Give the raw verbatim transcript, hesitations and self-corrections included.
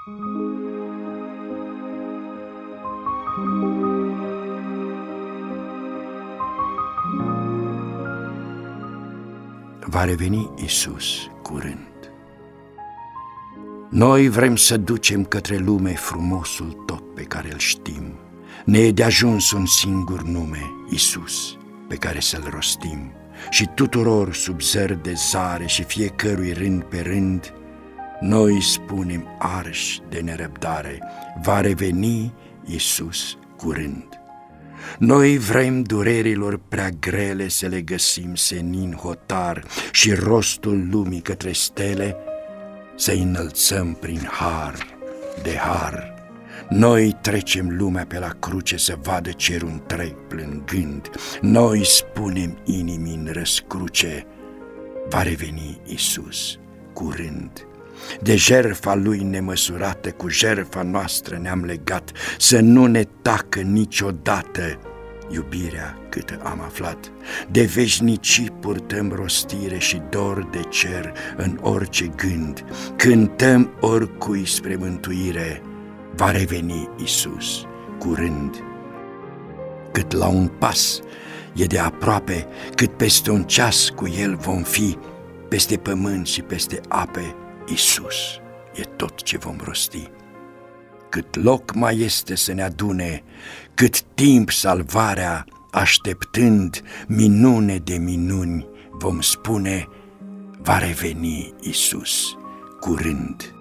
Va reveni Iisus curând. Noi vrem să ducem către lume frumosul tot pe care îl știm. Ne e de ajuns un singur nume, Iisus, pe care să-l rostim. Și tuturor sub zări de zare și fiecărui rând pe rând, noi spunem arși de nerăbdare, va reveni Iisus curând. Noi vrem durerilor prea grele să le găsim senin hotar și rostul lumii către stele să-i înălțăm prin har de har. Noi trecem lumea pe la cruce să vadă cerul întreg plângând. Noi spunem inimii în răscruce, va reveni Iisus curând. De jertfa Lui nemăsurată, cu jertfa noastră ne-am legat, să nu ne tacă niciodată iubirea câtă am aflat. De veșnicii purtăm rostire și dor de cer în orice gând. Cântăm oricui spre mântuire, va reveni Iisus curând. Cât la un pas e de aproape, cât peste un ceas cu El vom fi, peste pământ și peste ape, Iisus e tot ce vom rosti. Cât loc mai este să ne adune, cât timp salvarea așteptând, minune de minuni vom spune, va reveni Iisus curând.